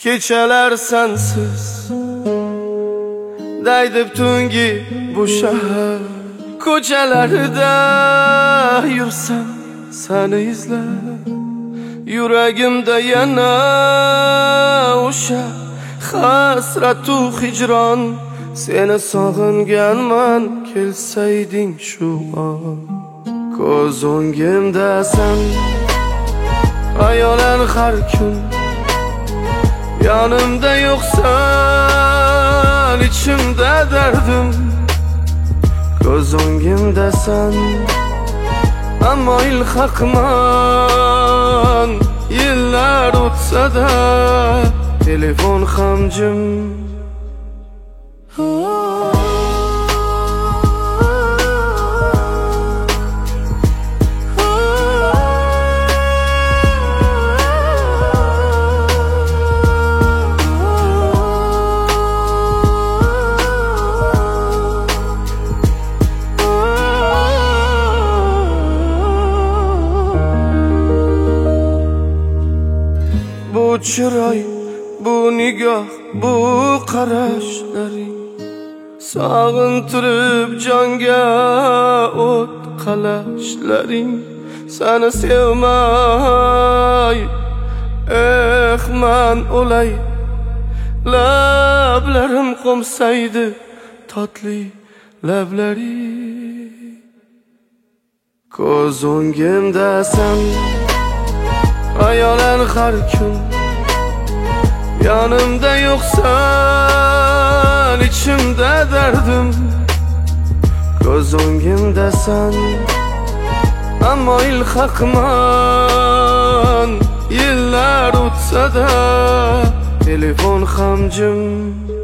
Kechalar sensiz daydib tungi bu shahar ko'chalarida yursam seni izlab, yuragimda yana o'sha hasratu hijron. Seni sog'inganman, kelsayding shu on. Ko'z o'ngimdasan ayolan har kun, yanımda yoksan içimde derdim. Göz o'ngimdasan ammo ilhaqman. Yillar o'tsa da telefon ham jim. Bu chiroy, bu nigoh, bu qarashlaring sog'intirib jonga o't qalashlaring. Seni sevmay men o'lay, lablarim qo'msaydi totli lablaring. Ko'z o'ngimdasan ayolan har kun, yanımda yoksan içimde derdim. Göz o'ngimdasan ammo ilhaqman. Yillar o'tsa da telefon ham jim.